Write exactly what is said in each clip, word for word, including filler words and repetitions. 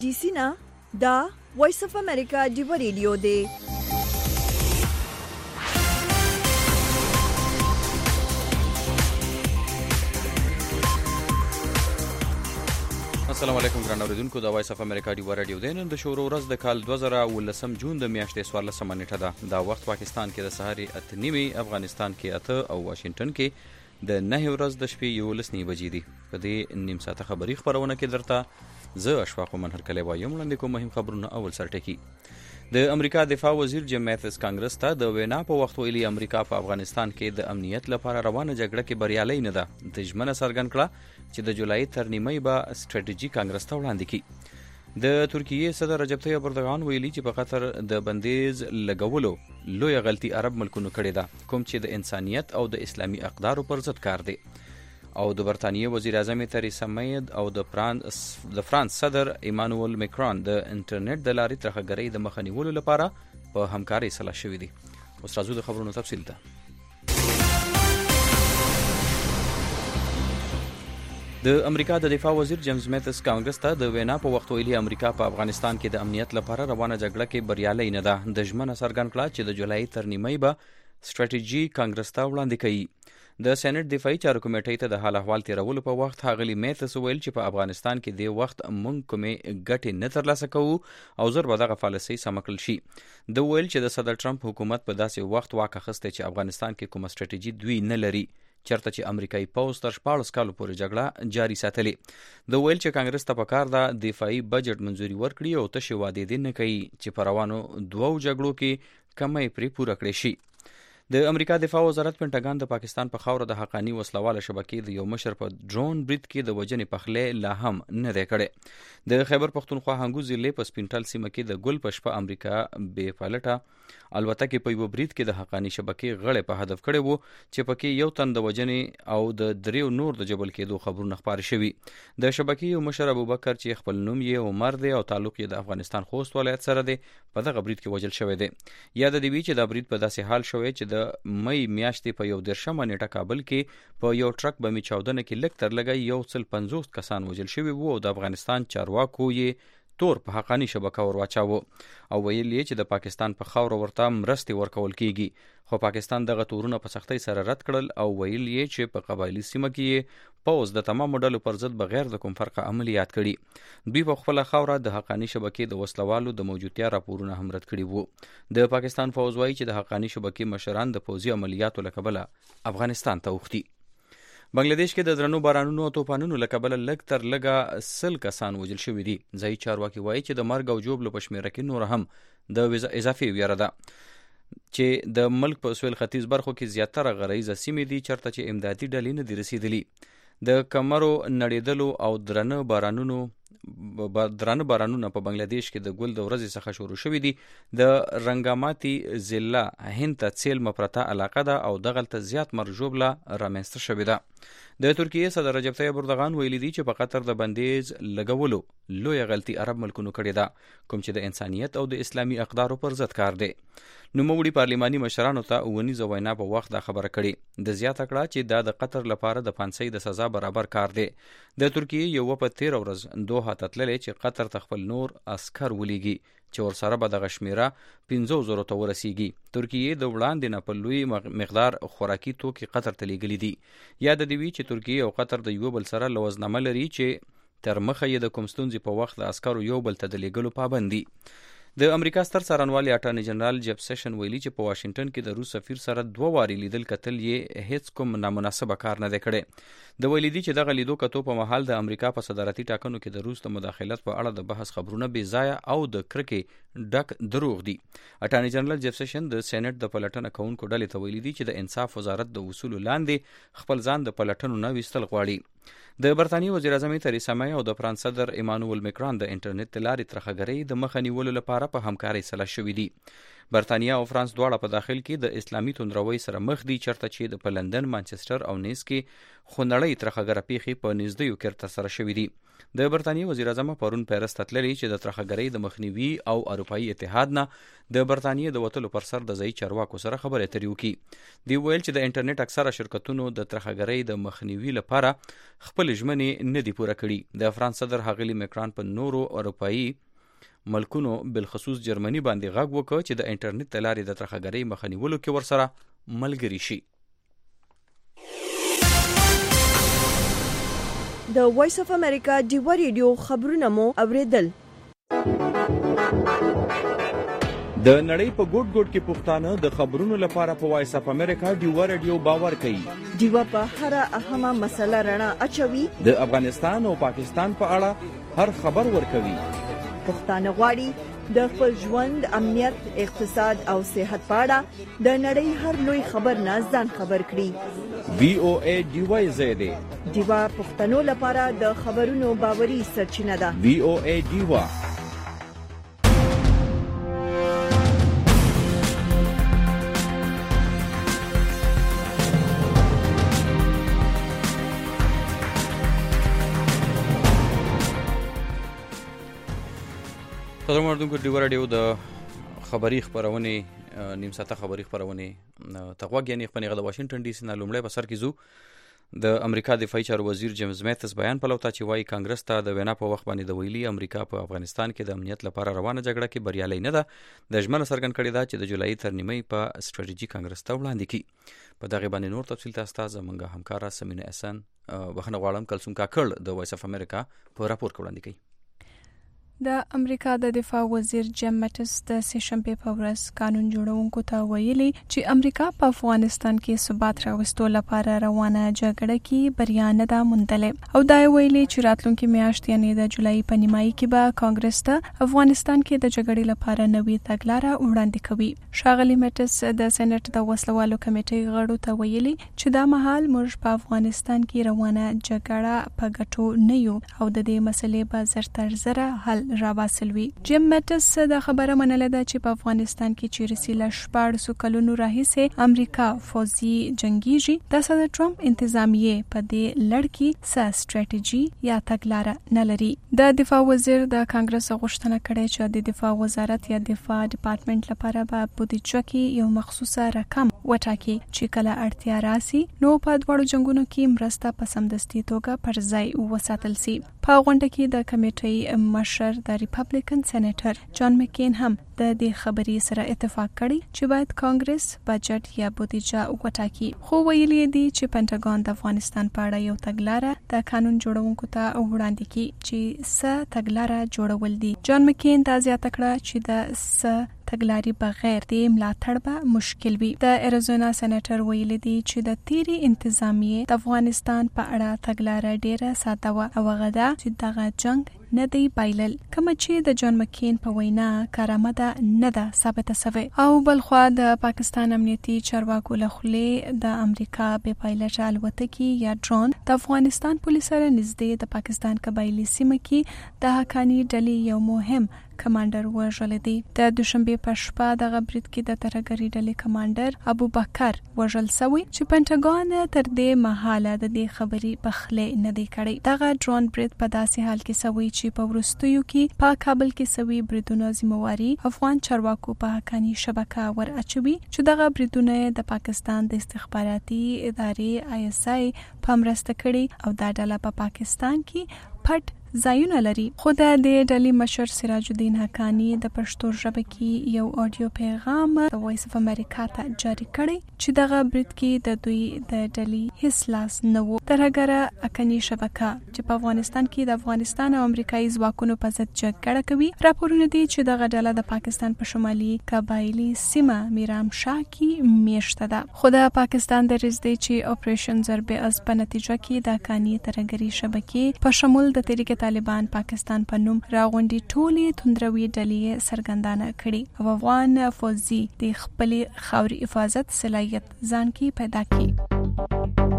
D C نه دا وایس اف امریکا دی ریډیو دی. السلام علیکم ګران اوریدونکو، د وایس اف امریکا دی ریډیو دی. نن د شورو ورځ د کال دوه زره ولسم جون د میاشتې څوارلسمه نیټه ده. دا وخت پاکستان کې د سهار اته نیمې، افغانستان کې اته او واشنگټن کې د نهه ورځ د شپې یولس نیمې بجې دي. په دې نیم ساعته خبري خبرونه کې درته زه اشفاق منهر کلی وایم. وړاندې کوم مهم خبرونه. اول سرټکی د امریکا دفاع وزیر جیم میتھس کانګرس ته د وینا په وخت ویلي امریکا په افغانستان کې د امنیت لپاره روانه جګړه کې بریالۍ نه ده. د ژمنه څرګند کړه چې د جولای تر نیمۍ به سټریټیجي کانګرس ته وړاندې کړي. د ترکیې صدر رجب طیب اردوغان ویلي چې په قطر د بندیز لګولو لویه غلطي عرب ملکونو کړې ده، کوم چې د انسانیت او د اسلامي اقدارو پر ضد کار دی. او د برتانیې وزیر اعظم تریسا مې او د فرانس د فرانس صدر ایمانوئل میکرون د انټرنیټ د لارې ترهګرۍ د مخه نیولو لپاره په همکارۍ سلا شوي دي. اوس راځو د خبرونو تفصیل ته. د امریکا د دفاع وزیر جیمز میتھس کانګرس ته د وینا په وخت ویلي امریکا په افغانستان کې د امنیت لپاره روانه جګړه کې بریالۍ نه ده. د ژمنه څرګند کړه چې د جولای تر نیمۍ به سټریټیجي کانګرس ته وړاندې کوي. د سېنات دفاعي چارو کمیټې ته د حال احوال تیرولو په وخت هغلی میتھس ویل چې په افغانستان کې د وخت مونږ کومې ګټې نه ترلاسه کوو او زر به دغه پالیسۍ سمه کړل شي. د ویل چې د صدر ټرمپ حکومت په داسې وخت واک اخیستی چې افغانستان کې کومه سټریټیجي دوی نه لري، چرته چې امریکایي پوځ تر شپاړس کالو پورې جګړه جاري ساتلې. د ویل چې کانګرس ته پکار ده دفاعي بجټ منځوري ورکړي او تشې وعدې دې نه کوي چې په روانو دوو جګړو کې کمی پرې پوره کړې شي. د امریکا دفاع وزارت پینټاګان د پاکستان په خاوره د حقانی وسلواله شبکې د یو مشر په ډرون برید کې د وژنې پخلی لا هم نه دی کړی. د خیبر پښتونخوا هنګو ضلع په سپینټل سیمه کې د ګل په شپه امریکا بې پلټه البته په یو برید کې د حقانی شبکې غړي په هدف کړی وو چې پکې یو تن د وژنې او د دریو نور د جبل کېدو خبرونه خپاره شوي. د شبکې یو مشر ابوبکر چې خپل نوم یې عمر دی او تعلق یې د افغانستان خوست ولایت سره دی په دغه برید کې وژل شوی دی. یاد دی چې دا برید په داسې حال شوی چې د مې میاشتې په یو درشمه نیټه کابل کې په یو ټرک بمې چاودنه کې لږ تر لږه یو سل پنځوس کسان وژل شوي وو او د افغانستان چارواکو یې تور په حقانی شبکه ور واچاوه او ویل یې چې د پاکستان په خاوره ورته مرستې ورکول کیږي. خو پاکستان دغه تورونه په سختۍ سره رد کړل او ویل یې چې په قبایلي سیمه کې پوز د تمامو ډلو پر ضد بغیر د کوم فرقه عملیات کړي. دوی په خپل خاوره د حقانی شبکې د وسلوالو د موجودتیا راپورونه هم رد کړي وو. د پاکستان فوز وایي چې د حقانی شبکې مشران د پوځي عملیاتو له کبله افغانستان ته اوښتي. بنگلاديش کې د درنو بارانونو او طوفانونو له کبله لږ تر لږه سل کسان وژل شوي دي. ځایي چارواکي وایي چې د مرګ او ژوبلو په شمیره کې نور هم د اضافي ویره ده چې د ملک په سویل ختیځ برخو کې زیاتره غرایزه سیمې دي چرته چې امدادي ډلې نه دي رسیدلي. د کمرو نړیدلو او درنه بارانونو درانه بارانونه په بنگلاديش کې د ګل د ورځې څخه شروع شوي دي. د رنګاماتي ضلع هند ته څیل مپرته علاقه ده او دغلته زیات مرجوبله رامنځته شوې ده. د ترکیې صدر رجب طیب اردوغان ویلي دي چې په قطر د بندیز لګولو لویه غلطي عرب ملکونو کړې ده، کوم چې د انسانیت او د اسلامي اقدارو پر ضد کار دی. نوموړي پارلماني مشرانو ته اونیزه وینا په وخت دا خبره کړې. د زیاته کړه چې دا د قطر لپاره د پانسۍ د سزا برابر کار دی. د ترکیې یو په تیر ورځ دوه ته تللی چې قطر ته خپل نور عسکر ولیږي چې ورسره به دغه شمیره پنځو زرو ته ورسیږي. ترکیې د وړاندې نه په لوی مقدار خوراکي توکي قطر ته لیږلي دي. یاد دی وی چې ترکیې او قطر د یو بل سره لوزنامه لري چې تر مخه یې د کوم ستونزې په وخت د عسکرو یو بل ته د لیږلو پابند دي. د امریکا ستر څارنوالي اټارني جنرال جیف سیشن ویلي چې په واشنگټن کې د روس سفیر سره دوه واري لیدل کتل یې هیڅ کوم نامناسبه کار نه دی کړی. د ویلي دي چې دغه لیدو کتو په محل د امریکا په صدارتي ټاکنو کې د روس د مداخلت په اړه د بحث خبرونه بې ځایه او د کرکې ډک دروغ دي. اټارني جنرال جیف سیشن د سېنات د پلټنه کوونکو ډلې ته ویلي دي چې د انصاف وزارت د اصولو لاندې خپل ځان د پلټنو نه ویستل غواړي. د برتانیې وزیر اعظم تریسا مې او د فرانس صدر ایمانوئل میکرون د انټرنیټ د لارې ترهګرۍ د مخه نیولو لپاره په همکارۍ سلا شوي دي. برتانیا او فرانس دواړه په داخل کې د اسلامي توندروي سره مخ دي، چرته چې په لندن، مانچستر او نیس کې خونړۍ ترخګره پیښې په نږدې کې ترسره شوې دي. د برتانیې وزیر اعظم پرون پیرس ته تللی چې د ترخګرۍ د مخنیوي او اروپایي اتحاد نه د برتانیې د وتلو پر سر د ځایي چارواکو سره خبرې اترې وکړي. دوی ویل چې د انټرنیټ اکثره شرکتونو د ترخګرۍ د مخنیوي لپاره خپل ژمنې نه دي پوره کړي. د فرانس صدر ښاغلي میکران په نورو اروپایي ملکونو بالخصوص جرمني باندې غږ وکړ چې د انټرنیټ د لارې د ترخګرۍ مخه نیولو کې ورسره ملګري شي. د وایس اف امریکا ډیوا ریډیو خبرونه مو اوریدل. د نړۍ په ګوټ ګوټ کې پښتانه د خبرونو لپاره په وایس اف امریکا ډیوا ریډیو باور کوي. ډیوا په هر اهمه مسله رڼا اچوي. د افغانستان او پاکستان په اړه هر خبر ورکوي. پښتانه غواړي د خپل ژوند، امنیت، اقتصاد او صحت په اړه د نړۍ هر لوی خبر نه ځان خبر کړي. وی او ای ډیوا زیاده ډیوا پښتنو لپاره د خبرونو باوري سرچینه ده. وی او ای ډیوا. قدر مردونکو ډیوا راډیو د خبري خبرونه نیم ساعته خبري خبرونه تغوږ یعنی خپل غږ د واشنگټن ډي سي نه لومړی په سر کې زو د امریکا دفاعي چارو وزیر جیمز میتس بیان په لوتا چې وايي کانګرس ته د وینا په وخت باندې د ویلي امریکا په افغانستان کې د امنیت لپاره روانه جګړه کې بریالي نه ده. د ژمنه څرګند کړې ده چې د جولای تر نیمې په سټریټیجی کانګرس ته وړاندې کړي. په دغه باندې نور تفصیل تاسو ته زمونږ همکارا سمینه احسان بخنه غواړم کلسوم کاکړ د وایس اف امریکا په راپور کې وړاندې کړي. د امریکا د دفاع وزیر جیم میټس د سهشنبه په ورځ قانون جوړونکو ته ویلي چې امریکا په افغانستان کې ثبات راوستو لپاره روانه جګړه کې بریا نه ده موندلې او دا ویلي چې راتلونکي میاشت یعنی د جولای په نیمایي کې به کانګرس ته افغانستان کې د جګړې لپاره نوې تګلاره وړاندې کوي. ښاغلي میټس د سېنات د وسلوالو کمیټې غړو ته ویلي چې دا مهال موږ په افغانستان کې روانه جګړه په ګټو نه یو او د دې مسلې په زر تر زره حل راواسلوي. جیم میټس د خبره منله ده چې په افغانستان کې چې رسیله شپاړسو کلونو راهیسې امریکا فوزي جنگیږي د صدر ټرمپ انتظامیه په دې لړ کې څه سټریټیجي یا تګلاره نه لري. د دفاع وزیر د کانګرس غوښتنه کړې چې د دفاع وزارت یا دفاع ډپارټمنټ لپاره به بودیجه کې یو مخصوصه رقم وټاکي چې کله اړتیا راسي نو په دواړو جنگونو کې مرسته په سمدستي توګه پر ځای وساتل شي. په غونډه کې د کمیټې مشر د ریپبلیکن سېنیټر جان مکین هم د دې خبرې سره اتفاق کړی چې باید کانګرس بجټ یا بودیجه وټاکي. خو ویلي دي چې پینټاګون د افغانستان په اړه یو تګلاره د قانون جوړونکو ته وړاندې کړي چې څه تګلاره جوړول دي. جان مکین دا زیاته کړه چې د څه تګلاري بغیر د ملاتړ به مشکل وي. د اریزونا سېنیټر ویلي دي چې د تیری انتظامیه د افغانستان په اړه تګلاره ډیره ساده و او هغه دا چې دغه جنگ نه دی بایلل کوم چې د جان مکین په وینا کارآمده نه ده ثابته شوی. او بلخوا د پاکستان امنیتي چارواکو له خولې د امریکا بې پایلټه الوتکې یا ډرون د افغانستان پولیسو سره نږدې د پاکستان قبایلي سیمه کې د حقانی ډلې یو مهم کمانډر وژل دي. د دوشنبه په شپه د غبرید کې د ترګری ډلې کمانډر ابو بکر وژل شوی چې پینټاګون تر دې مهاله د دې خبرې بخلې نه دی کړی. دغه ډرون برید په داسې حال کې شوی چې په ورستیو کې په کابل کې شوی بریدونو ذمہواری افغان چارواکو په حقانی شبکه ور اچوي چې دغه بریدونه د پاکستان د استخباراتي ادارې آی اس آی په مرسته کړي او دا ډله په پاکستان کې پټ ځایونه لري. خو د دې ډلې مشر سراج الدین حقانی د پښتو ژبه کې یو اډیو پیغام د وایس اف امریکا ته جاری کړی چې دغه برید کې د دوی د ډلې هیڅ لاس نه و. ترګره حقانی شبکه چې په افغانستان کې د افغانستان او امریکایي ځواکونو په ضد جګړه کوي راپورونه دي چې دغه ډله د پاکستان په شمالي قبایلی سیمه میرام شاه کې میشته ده. خو د پاکستان د رزدي چې اپریشن ضرب از په نتیجه کې د حقانی ترګری شبکې په شمول د تحریک طالبان پاکستان په نوم راغونډي ټولي توندروي ډلې سرګندانه کړي او افغان فوزي د خپل خاوري حفاظت صلاحیت ځان کې پیدا کړي.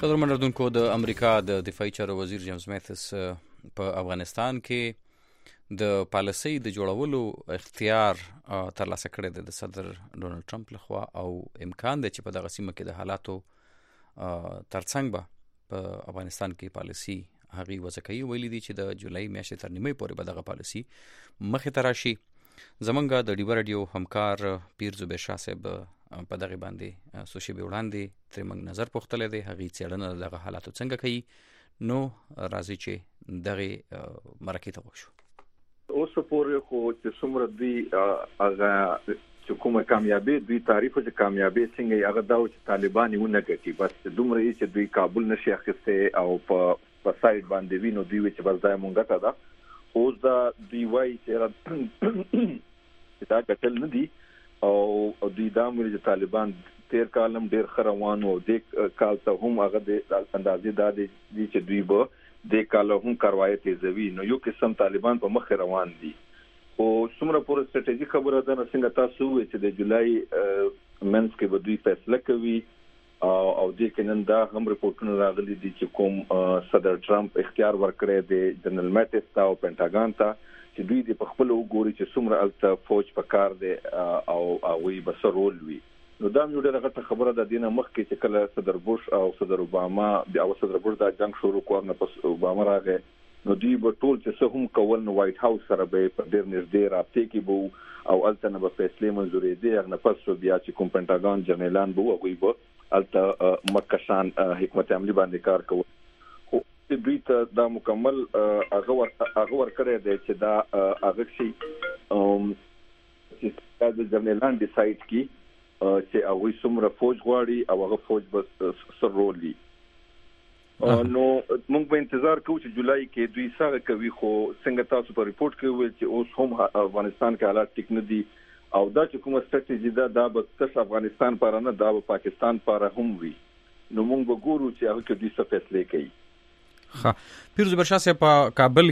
قدرمن اردوونکو د امریکا د دفاعي چارو وزیر جیمز میتھس په افغانستان کې د پالیسۍ د جوړولو اختیار ترلاسه کړی دی د صدر ډونالډ ټرمپ لخوا او امکان دی چې په دغه سیمه کې د حالاتو ترڅنګ به په افغانستان کې پالیسي هغې وضع کوي. ویلي دي چې د جولای میاشتې تر نیمۍ پورې به دغه پالیسي مخې ته راشي. زمونږ د ډیوه راډیو همکار پیر زبیر شاه صاحب په دغه باندې څو شېبې وړاندې ترې موږ نظر پوښتلی دی، هغې څېړنه دغه حالاتو څنګه کوي. نو راځي چې دغې مرکې ته وشو. اوس پورې خو چې څومره دوی هغه چې کومه کامیابي دوی تعریف چې کامیابي څنګه هغه دا چې طالبان یې ونه ګټي، بس دومره یې چې دوی کابل نشي اخیستی او په په سایډ باندې وي، نو دوی وایي چې بس دا یې مونږ ګټه ده. اوس دا دوی وایي چې دا ګټل نه دي او دوی دا ویلي چې طالبان تیر کال هم ډېر ښه روان و، دې کال ته هم هغه د اندازې دا دی چې دوی به دې کال هم کاروایي تیزوي. نو یو قسم طالبان په مخ روان دي. او څومره پورې سټریټیجي خبره ده نو څنګه تاسو وایئ چې د جولای منځ کې به دوی فیصله کوي او دې کې نن دا هم رپورټونه راغلي دي چې کوم صدر ټرمپ اختیار ورکړی دی جنرال میټس ته او پینټاګان ته چې دوی د خپل وګوري چې څومره الته فوج په کار دی او هغوی به څه رول وي. نو دا یو ډېره غټه خبره ده. دې نه مخکې چې کله صدر بوش او صدر اوباما او صدر بوش دا جنګ شروع کړ نه پس اوباما راغی، نو دوی به ټول چې څه هم کول نو وایټ هاوس سره به په ډېر نږدې رابطې کې به او الته نه به فیصلې منظورېدې. هغه نه پس بیا چې کوم پینټاګان جنرالان به هغوی به الته مکشان حکمت عملي باندې کار کوي. دوی ته دا مکمل هغه ورکړی دی چې دا هغه شي چې د جنرالان ډیسایډ کړي چې هغوی څومره فوج غواړي او هغه فوج به څه رول وي. نو موږ به انتظار کوو چې جولای کې دوی څه کوي. خو څنګه تاسو په ریپورټ کې ویل چې اوس هم افغانستان کې حالات ټیک نه دي او دا چې کومه سټریټیجي ده دا به تش افغانستان پاره نه، دا به پاکستان پاره هم وي. نو موږ به ګورو چې هغه کې دوی څه فیصلې کوي. ښه، پیر زبیر شاه صاحب په کابل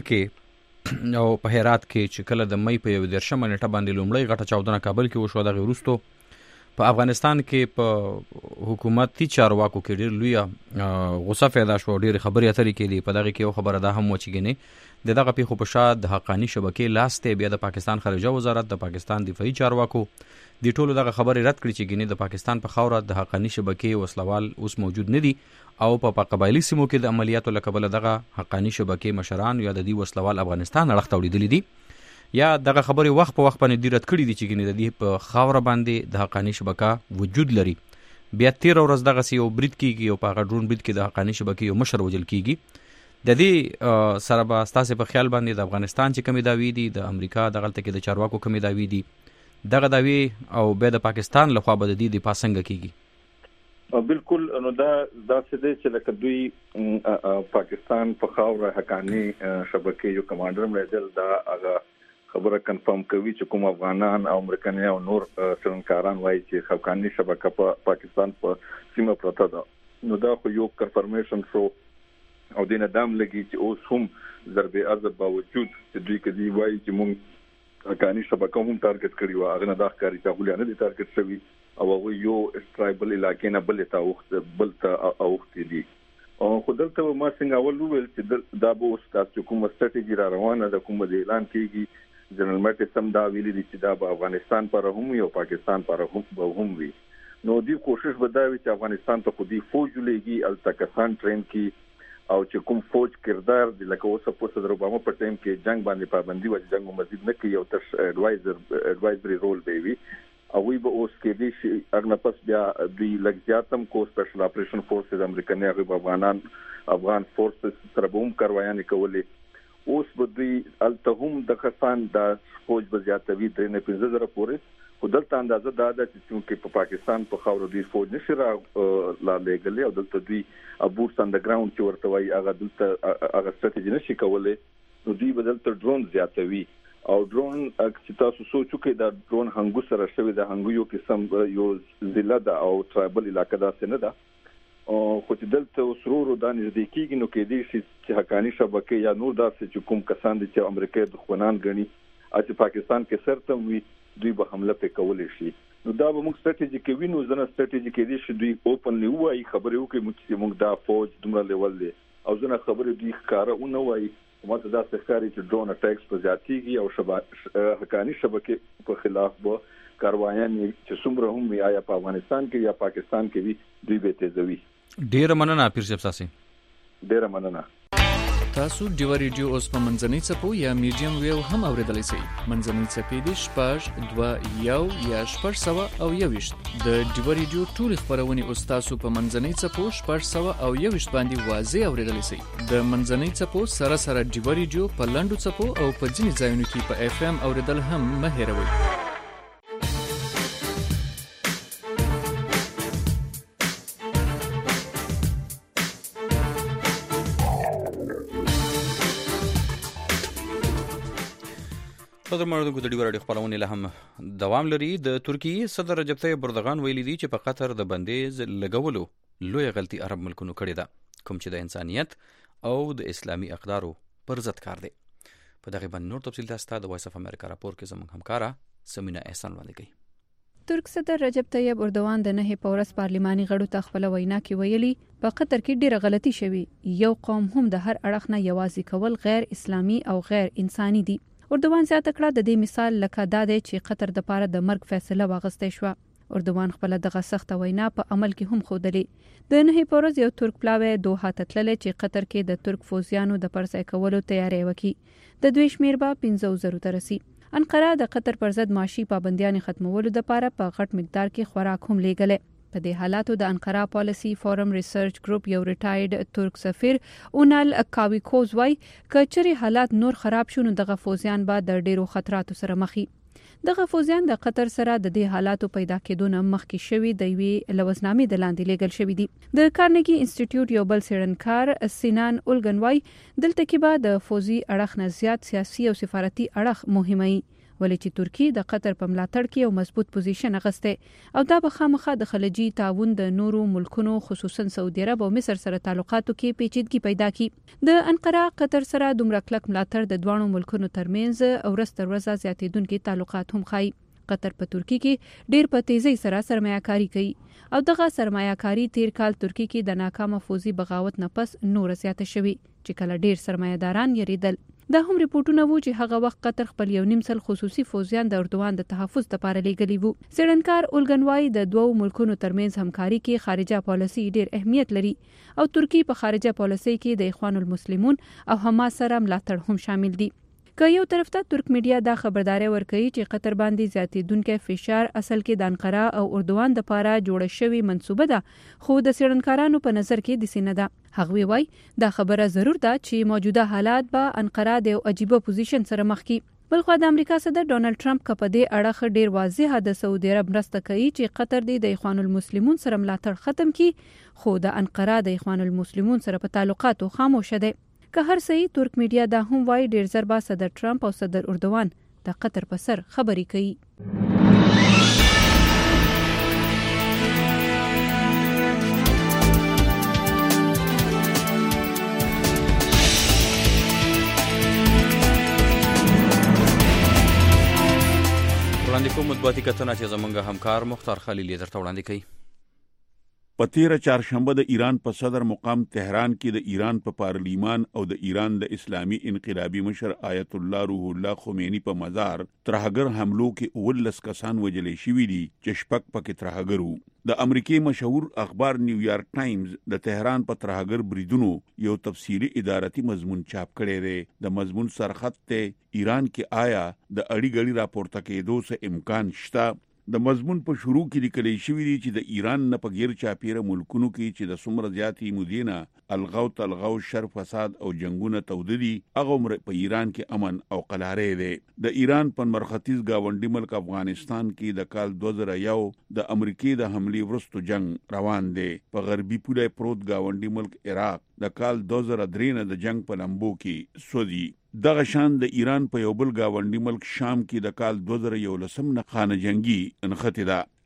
کې او په هرات کې چې کله د مۍ په یو دېرشمه نیټه باندې لومړۍ غټه چاودنه کابل کې وشوه، دغې وروستو په افغانستان کې په حکومتي چارواکو کې ډېر لویه غوسه پیدا شوه، ډېرې خبرې اترې کېدې. په دغې کې یو خبره دا هم وه چې ګنې د دغه پیښو په شا د حقاني شبکې لاس دی. بیا د پاکستان خارجه وزارت، د پاکستان دفاعي چارواکو دې ټولو دغه خبرې رد کړي چې ګنې د پاکستان په خاوره د حقاني شبکې وسلوال اوس موجود نه دي او په قبایلي سیمو کې د عملیاتو له کبله دغه حقاني شبکې مشران یا د دې وسلوال افغانستان اړخ ته وړېدلي دي، یا دغه خبرې وخت په وخت باندې دې رد کړي دي چې ګنې د دې په خاوره باندې د حقاني شبکه وجود لري. بیا تېره ورځ دغسې یو برید کېږي او په هغه ډرون برید کې د حقاني شبکې یو مشر وژل کېږي. د دې سره به ستاسې په خیال باندې د افغانستان چې کمې دعوې دي، د امریکا دغلته کې د چارواکو کمې دعوې دي، دغه دعوې او بیا د پاکستان لخوا به د دې دفاع څنګه کېږي؟ بالکل. نو دا داسې دی چې لکه دوی پاکستان په خاوره حقاني شبکې یو کمانډر مېجل دا هغه خبره کنفرم کوي چې کوم افغانان او امریکایان او نور څېړنکاران وایي چې حقاني شبکه په پاکستان په سیمه پرته ده. نو دا خو یو کنفرمیشن شو او دینه دام لګي چې اوس هم ضرب عرض باوجود چې دوی کدي وایي چې موږ حقاني شبکه هم ټارګټ کړی و، هغه نه دا ښکاري چې هغوی نه دي ټارګټ شوي او هغوی یو ټرایبل علاقې نه بلې ته اوښت بل ته اوښتي دي. خو دلته ما څنګه اول وویل چې دا به اوس تاسو کومه سټریټیجي را روانه ده، کومه د اعلان کېږي. جنرال میټس هم دا ویلي دي چې دا به افغانستان پاره هم وي او پاکستان پاره هم هم وي. نو دوی کوشش به دا وي چې افغانستان ته خو دوی فوج ولېږي، هلته کسان ټرین کړي او چې کوم فوج کردار دی لکه اوس په صدر اوباما په ټایم کې جنگ باندې پابندي و چې جنگ مزید نه کوي او تر اډوایزر اډوایزري رول به وي او وی به اوس کې دي چې اغه پس بیا دوی لږ زیاتم کو سپیشل اپریشن فورسز امریکایي هغه افغانان افغان فورسز سره به هم کاروایانې کولې. اوس به دوی الته هم د کسان د فوج به زیاتوي درې نه پنځه زره پورې. خو دلته اندازه دا ده چې چونکې په پاکستان په خاوره دوی فوج نشي را لېږلی او دلته دوی بوټس آن د ګراوند چې ورته وایي هغه دلته هغه سټریټیجي نشي کولی، نو دوی به دلته ډرون زیاتوي. او ډرون چې تاسو سوچ وکړئ دا ډرون هنګو سره شوی د هنګو یو قسم یو ضلع ده او ټرایبل علاقه داسې نه ده. خو چې دلته اوس ورو ورو دا نږدې کېږي نو کېدای شي چې حقاني شبکې یا نور داسې چې کوم کسان دي چې امریکایي دښمنان ګڼي چې پاکستان کې سرته وي دوی به حمله په کولې شي. نو دا به موږ ستراتیژیک وینو ځنه ستراتیژیک دي چې دوی اوپنلی وایي خبرې وکړي موږ دا فوج دومره لیول دی او ځنه خبرې دوی ښکاره ونه وایي. ماته دا ښکاري چې ډرون اټیکس په زیاتېږي او شبکه حقاني شبکې په خلاف به کاروایان چې څومره هم وي آیا په افغانستان کې یا پاکستان کې وي دوی به تیزوي. ډیر مننه پیر صاحب تاسو. ډیر مننه. تاسو ډیو ریډیو اوس په منځنۍ څپو یا میډیم ویو هم اوریدلای شئ. منځنۍ څپې د شپږ دوه یو یا شپږ سوه او یوویشت. د ډیو ریډیو ټول خبرونه اوس تاسو په منځنۍ څپو شپږ سوه او یوویشت باندې واضح اوریدلای شئ. د منځنۍ څپو سره سره ډیو ریډیو په لنډو څپو او په ځینې ځایونو کې په اف ام اوریدل هم مه هېروئ. صدر مردو د ډیو راډیو خبرونه له هم دوام لري. د ترکیه صدر رجب طیب اردوغان ویلي دی چې په قطر د بندیز لګولو لوی غلطي عرب ملکونو کړې ده کوم چې د انسانیت او د اسلامي اقدارو پر ضد کار دی. په دغه باندې نور تفصیل تاسو ته د وایس اف امریکا راپور کې زموږ همکارا سمینا احسان وړاندې کوي. ترک صدر رجب طیب اردوغان د نه پورس پارلماني غړو ته خپل وینا کې ویلي په قطر کې ډیره غلطي شوي. یو قوم هم د هر اړخ نه یوازې کول غیر اسلامي او غیر انساني دي. اردوغان زیاته کړه د دې مثال لکه دا دی چې قطر د پاره د مرګ فیصله واغستې شو. اردوغان خپل دغه سخت وینا په عمل کې هم خودلې. د نه پورز یو ترک پلاوی دوه ته تللی چې قطر کې د ترک فوجیانو د پرځای کولو تیاری وکړي. د دوی شمیر به پنځه زره ته رسي. انقره د قطر پر ضد معاشي پابندیان ختمولو لپاره په غټ مقدار کې خوراک هم لیږلې. په دې حالاتو د انقره پالیسی فورم ریسرچ ګروپ یو ریټایرډ ترک سفیر اونال کاویکوز وای کچري حالات نور خراب شونه دغه فوجیان به د ډیرو خطراتو سره مخي. دغه فوجیان د قطر سره د دې حالاتو پیدا کېدو نه مخکې شوي د یوې لوزنامې د لاندې لیږل شوي دي. د کارنګي انسټیټیوټ یو بل څېړنکار سینان اولګنوای دلته کې به د فوجي اړخ نه زیات سیاسي او سفارتي اړخ مهمه ولې چې ترکی د قطر په ملاتړ کې یو مضبوط پوزیشن اغسته او دا به خامخا د خلیجي تعاون د نورو ملکونو خصوصا سعودي عرب او مصر سره تعلقاتو کې پیچیدګي پیدا کړي. د انقره قطر سره دومره کلک ملاتړ د دوانو ملکونو ترمنځ او ورځ تر ورځې زیاتېدونکي تعلقات هم ښایي. قطر په ترکی کې ډیر په تیزی سره سرمایه‌کاري کوي او دغه سرمایه‌کاري تیر کال ترکی کې د ناکامه فوزي بغاوت نه پس نور زیاته شوي چې کله ډیر سرمایه‌داران یریدل. دا هم ریپورتونه وو چې هغه وخت قطر خپل یو نیم سل خصوصي فوجیان د اردوغان د تحفظ لپاره لیږلي وو. څېړنکار اولګنوای د دوو ملکونو ترمنځ همکاري کې خارجه پالیسي ډیر اهمیت لري او ترکی په خارجه پالیسي کې د اخوان المسلمون او حماس سره ملاتړ هم شامل دي. که یو طرف ته ترک میډیا دا خبرداري ورکوي چې قطر باندې زیاتېدونکي فشار اصل کې د انقره او اردوغان د پاره جوړه شوی منسوبه ده خو د څېړنکارانو په نظر کې د سینه ده. هغوی وای دا خبره ضرور ده چې موجوده حالات به انقره د یو عجیبه پوزیشن سره مخ کی. بلخو د امریکا صدر ډونالد ټرمپ کپه دې اړه ډیر واضح د سعودي عرب مرسته کوي چې قطر د اخوان المسلمون سره ملاتړ ختم کړي خو د انقره د اخوان المسلمون سره په تعلقاتو خاموش ده. که هر څه ترک میډیا دا هم وای ډیر زر با صدر ټرمپ او صدر اردوغان د قطر په سر خبري کوي. وړاندې کوم مطبوعاتي کتنه چې زمونږ همکار مختار خلیل درته وړاندې کوي. په تیره چهارشنبه د ایران په صدر مقام تهران کې د ایران په پارلیمان او د ایران د اسلامي انقلابي مشر آیت الله روح الله خمینی په مزار ترهګر حملو کې اولس کسان وجلې شوي دي چې شپږ پکې ترهګر وو. د امریکای مشهور اخبار نیویارک ټایمز د تهران په ترهګر بریدونو یو تفصیلی ادارتي مضمون چاپ کړی دی. د مضمون سرخط ته ایران کې آیا د اړی غړي راپورته کېدو څه امکان شته. د مضمون په شروع کې لیکل شوی دی چې د ایران نه په غیر چاپیره ملکونو کې چې د څومره زیاتی مدینه الغو تلغو شر فساد او جنگونه توددي هغه عمر په ایران کې امن او قلاره دی. د ایران په مرختیز گاونډي ملک افغانستان کې د کال دو زره یو د امریکای د حمله ورستو جنگ روان دی. په غربي پوله پروت گاونډي ملک عراق د کال دو زره درې نه د جنگ په لمبو کې سودي. دغه شان د ایران په یو بل گاونډي ملک شام کې د کال دو زره یو لسم نه خانه جنگي انخته ده.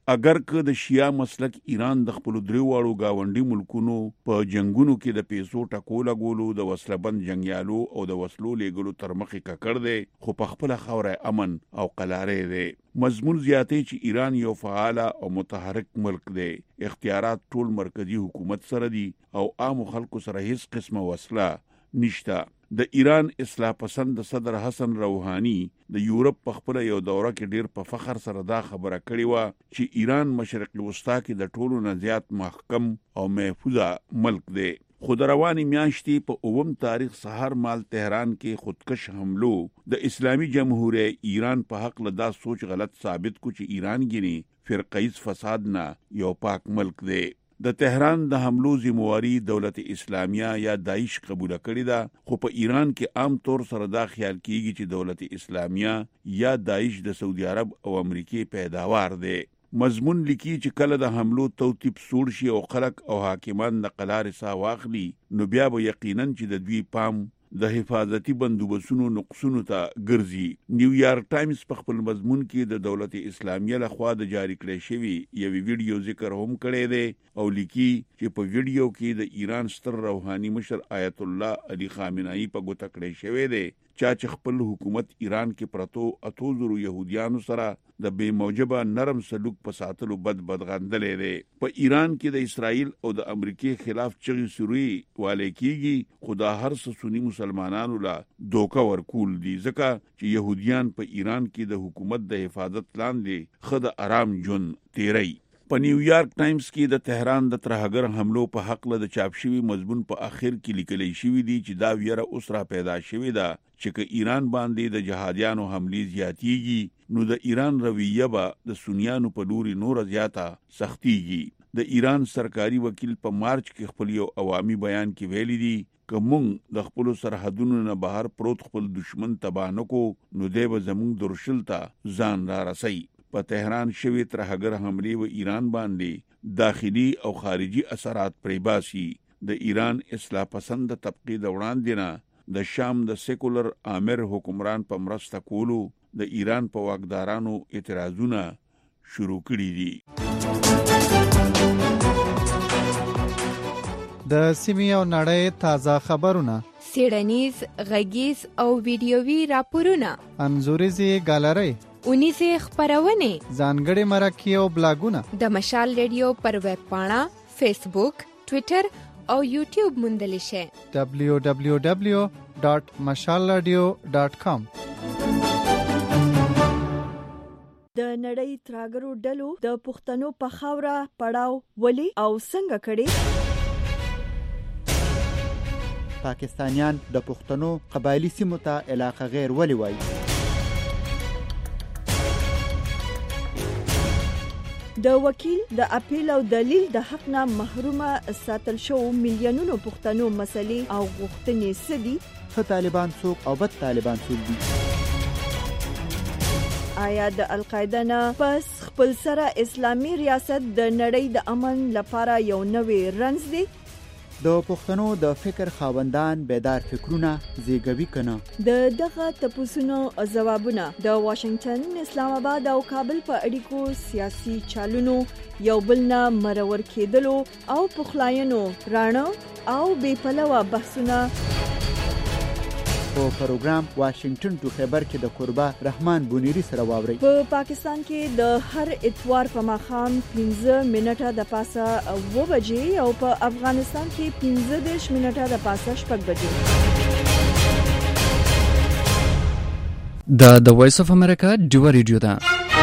اگر که د شیا مسلک ایران د خپل دریواړو گاونډي ملکونو په جنگونو کې د پیسو ټکول غولو د وسلبند جنگیالو او د وسلو لګلو تر مخې ککړ دی خو په خپل خوره امن او قلارې دی. مضمون زیاتې چې ایران یو فعال او متحرک ملک دی، اختیارات ټول مرکزی حکومت سره دي او عام خلکو سره هیڅ قسمه وسله نشته. د ایران اصلاح پسند صدر حسن روحانی د یورپ په خپل یو دوره کې ډیر په فخر سره دا خبره کړې و چې ایران مشرق وسطا کې د ټولو نه زیات محکم او محفوظه ملک دی. خو د رواني میاشتې په اووم تاریخ سهار مال تهران کې خودکش حملو د اسلامی جمهوریت ایران په حق له دا سوچ غلط ثابت کو چې ایران ګینی فرقیز فساد نه یو پاک ملک دی. د تهران د حملو ذمہواری دولت اسلامیه یا داعش قبول کړی دا، خو په ایران کې عام طور سره دا خیال کیږي چې دولت اسلامیه یا داعش د سعودي عرب او امریکای پیداوار دی. مضمون لیکي چې کله د حملو توتیب سوړ شي او خلک او حاکمان د قلار سا واخلي نو بیا به یقینا چې د دوی پام د حفاظتي بندوبستونو نقصونو ته ګرځي. نیویارک ټایمز په خپل مضمون کې د دولت اسلامیه لخوا د جاری کړی شوی یو ویډیو ذکر هم کړی دی او لیکي چې په ویډیو کې د ایران ستر روحاني مشر آیت الله علي خامنه‌ای په ګوته کړی شوی دی چا چې خپل حکومت ایران کې پرتو اتو زرو يهوديانو سره د بے موجبه نرم سلوک په ساتلو بد بدغندلې دی. په ایران کې د اسرائیل او د امریکای خلاف چغې سوري والي کیږي، خدا هر څه سنی مسلمانانو لا دوکا ورکول دي ځکه چې يهوديان په ایران کې د حکومت د حفاظت لاندې خد آرام جون تیری. په نیویارک ټایمز کې د تهران د ترهګر حملو په حق له د چاپ شوی مضمون په اخر کې لیکل شوی دی چې دا ویره اوس را پیدا شوی ده چې که ایران باندې د جهادیانو حملې زیاتیږي نو د ایران رویه به د سنیانو په لوري نور زیاته سختیږي. د ایران سرکاري وکیل په مارچ کې خپل یو عوامي بیان کې ویلي دي که مونږ د خپل سرحدونو نه بهر پروت خپل دشمن تباه نکو نو دی به زمونږ درشل ته ځان را رسي. په تهران شوی ترهګر حملې و ایران باندې داخلي او خارجي اثرات پرې باسي. د ایران اصلاح پسند طبقه د وړاندې نه د شام د سیکولر آمر حکمران په مرسته کولو د ایران په واکدارانو اعتراضونه شروع کړي دي. د سیمې او نړۍ تازه خبرونه، سیړنیز، غږیز او ویډیووي راپورونه، انځوریزي ګالري، اونیزه خبرونه، ځانګړي مرکې او بلاګونه د مشال ریډیو پر ویب پاڼه، فیسبوک، ټوئیټر او یوټیوب موندل شي. دبلیو دبلیو دبلیو ډاٹ مشال رادیو ډاٹ کام. د نړۍ ترهګرو ډلو د پښتنو په خاوره پړاو ولي او څنګه کړي؟ پاکستانیان د پښتنو قبایلی سیمو ته علاقه غیر ولي وایي؟ د وکیل د اپیل او دلیل د حق نه محرومه ساتل شو میلیونونو پښتنو مسلې او غوښتنې سدي؟ ښه طالبان څوک او بد طالبان څوک دي؟ آیا د القاعده نه پس خپل سره اسلامي ریاست د نړۍ د امن لپاره یو نوې رنځ دی؟ د پښتنو د فکر خاوندان بیدار فکرونه زیږوي کنه؟ د دغه تپوسونو ځوابونه د واشنگټن، اسلام آباد او کابل په اړیکو سیاسي چالونو یو بل نه مرور کېدلو او پخلاینو راڼه او بې پلوه بحثونه په پروګرام واشنگټن ټو خبر کې د قربا رحمان بونیری سره واوري. په پاکستان کې د هر اتوار په ماښام پنځه منټه د پاسه و بجې او په افغانستان کې پنځه دېرش منټه د پاسه شپږ بجې. دا د وایس اف امریکا ډیو ریډیو ده.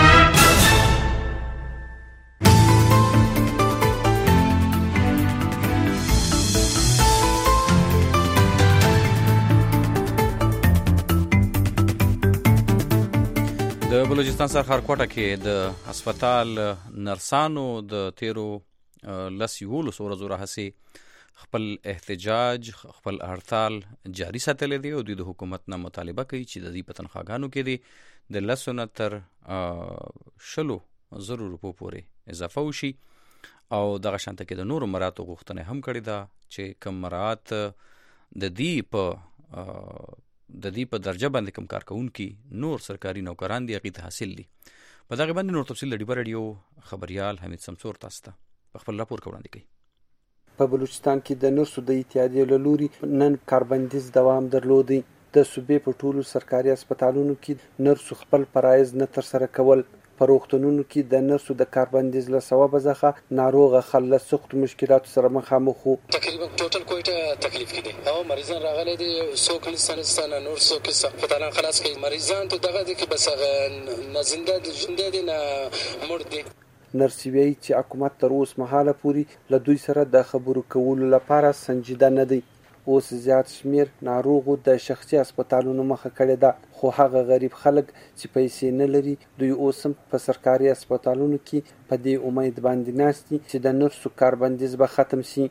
د بلوچستان سرخارکوټه کې د هسپتال نرسانو د تیرو لس یولس ورځو راهیسې خپل احتجاج، خپل هړتال جاري ساتلی دی او دوی د حکومت نه مطالبه کوي چې د دوی په تنخواګانو کې دی د لسو نه تر شلو زرو روپو پورې اضافه وشي او دغه شانته کې د نورو مراتو غوښتنه هم کړې ده چې کوم مرات د دې په د دې په درجه باندې کم کارکونکي نور سرکاري نوکران دي هغې ته حاصل دي. په دغه باندې نور تفصیل د ډیبر رادیو خبريال حمید سمسور تاسو ته خپل راپور وړاندې کوي. په بلوچستان کې د نرسو د اتحادیې له لوري نن کاربندیز دوام درلودی. د صوبې په ټولو سرکاري هسپتالونو کې نرسو خپل فرایض نه ترسره کول. په روغتونونو کې د نرسو د کاربندیز له سببه ځخه ناروغه خلک له سختو مشکلاتو سره مخامخ وو. تقریبا ټوټل کوټه تکلیف کړي او مریضان راغلي دي سو کلیستان نور سو کې هسپتالان خلاص کړي مریضان ته دغه دي کې بس نه زنده دي ژوندې دي نه مړ دي. نرسوي چې حکومت تر اوسه مهاله پورې له دوی سره د خبرو کولو لپاره سنجیده نه دی. اوس زیات شمیر ناروغو د شخصي هسپتالونو مخه کړې ده، خو هغه غریب خلک چې پیسې نه لري دوی اوس هم په سرکاري هسپتالونو کې په دې امید باندې ناست دي چې د نرسو کاربندیز به ختم شي.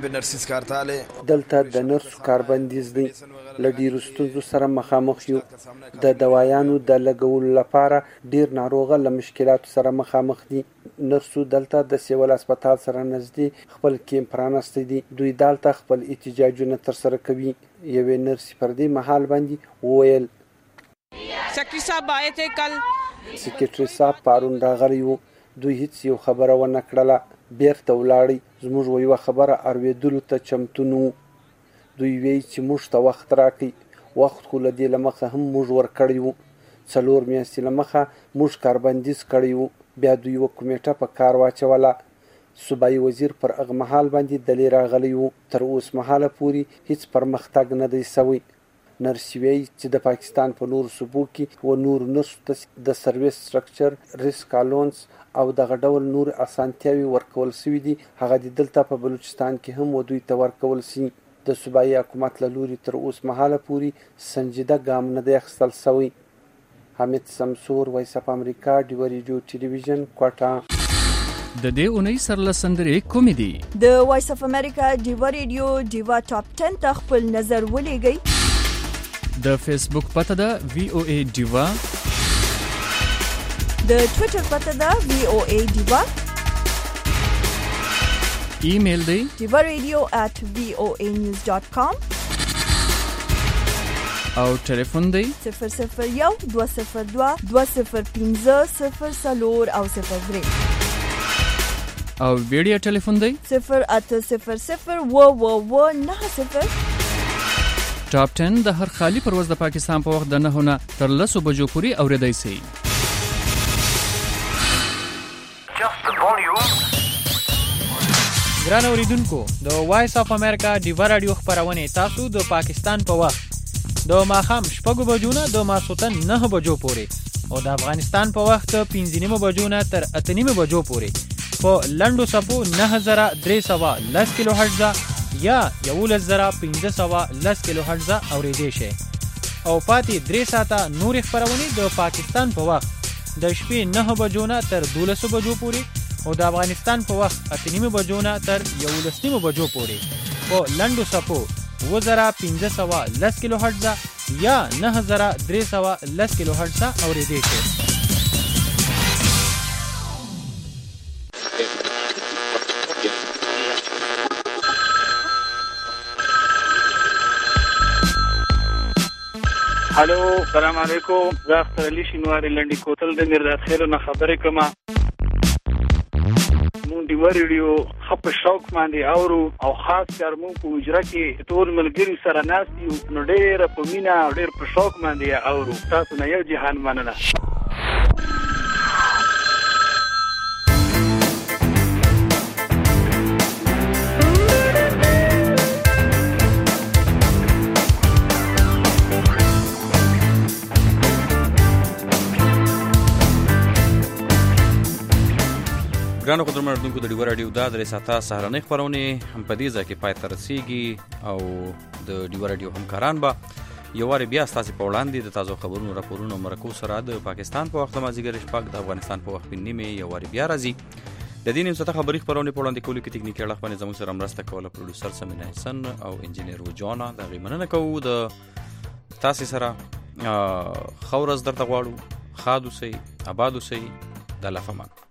دلته د نرسو کاربندیز دی له ډیرو ستونزو سره مخامخ یو. د دوايانو د لګولو لپاره ډیر ناروغه له مشکلاتو سره مخامخ دي. نرسو دلته د سیول هسپتال سره نږدې خپل کیمپ پرانستی دي. دوی دلته خپل احتجاجونه ترسره کوي. یوې نرسې پر دې مهال باندې وویل سیکرټری صاحب آئے تھے کل. سیکرټری صاحب پرون راغلی وو. دوی هیڅ یو خبره ونه کړله. بیرته ولاړی. زموږ یوه خبره اورېدلو ته چمتو نه وو. دوی وایي چې موږ ته وخت راکړئ. وخت خو له دې له مخه هم موږ ورکړی وو. څلور میاشتې له مخه موږ کاربندیز کړی وو. بیا دوی یوه کمیټه په کار واچوله. صوبایي وزیر پر هغه مهال باندې دلې راغلی وو. تر اوسه مهاله پورې هیڅ پرمختګ نه دی سوی. نرسې وایي چې د پاکستان په نورو صوبو کې و نورو نرسو ته د سرویس سټرکچر ریسک الونس او دغه ډول نور اسانتیاوې ورکول سوي دي. هغه د دلته په بلوچستان کې هم و دوی ته ورکول سي. د صوبایي حکومت له لوري تر اوسه مهاله پورې سنجیده ګام نه دی اخیستل سوی. حمید سمسور، وایس اف امریکا، ډیو ریډیو ټلویزیون، کوټه. د دې اونۍ سرلسندرې کومې دي؟ د وایس اف امریکا ډیو ریډیو ډیوا ټاپ ټن ته خپل نظر ولېږئ. د فیسبوک پته ده وی او ای ډیوا. د ټوئیټر پته ده وی او ای ډیوا. ایمیل دی ډیوا ریډیو at وی او ای نیوز ډاٹ کام. او ټلیفون دی صفر صفر یو دوه صفر دوه دوه صفر پنځه صفر څلور او صفر درې. او ویډیو ټلیفون دی صفر اته صفر صفر اوه اوه اوه نهه صفر. ټاپ ټن د هر خالی پرواز د پاکستان په وخت د نهه نه تر لسو بجو پورې اوریدای شي. ګران اوریدونکو، د وایس اف امریکا ډیوا رادیو خبرونه تاسو د پاکستان په وخت د ماښام شپږو بجو نه د ماسخوتن نهه بجو پورې او د افغانستان په وخت پنځه نیمه بجو نه تر اته نیمه بجو پورې په لنډو صفو نه زره درې سوه لس کیلو هرتز یا یولس زره پنځه سوه لس کیلو هرتز اوریدئ شئ. او پاتې درې ساعته نور خبرونه د پاکستان په وخت د شپې نه بجو نه تر دولس بجو پورې او د افغانستان په وخت اته نیمه بجو نه تر یولس نیمه بجو پورې په لنډو صفو اوه زره پنځه سوه لس کیلو هرتز یا نه زره درې سوه لس کیلو هرتز اوریدئ شئ. هلو، سلام علیکم. زه اختر علي شینواری لنډي کوتل د میرداد خیلو نه خبرې کوم. مونږ ډیوا ریډیو ښه په شوق باندې اورو او خاص کار مونږ په حجره کې ټول ملګري سره ناست یو، نو ډېره په مینه او ډېر په شوق باندې اورو. تاسو نه یو جهان مننه. ګرانو قدرمنو اوریدونکو، د ډیوا رادیو د درې ساعته سهارنۍ خپرونې هم په دې ځای کې پای ته رسېږي او د ډیوا رادیو همکاران به یو وارې بیا ستاسې په وړاندې د تازه خبرونو، راپورونو او مرکو سره د پاکستان په وخت د مازدیګر شپږ، د افغانستان په وخت پنځه نیمې یو وارې بیا راځي. د دې نیم ساعته خبري خپرونې په وړاندې کولو کې تکنیکي اړخ باندې زموږ سره مرسته کوله پروډوسر سمینا حسن او انجینیر وجانا. د هغې مننه کوو. د تاسې سره ښه ورځ درته غواړو. ښاد اوسئ، اباد اوسئ. د الله په امان.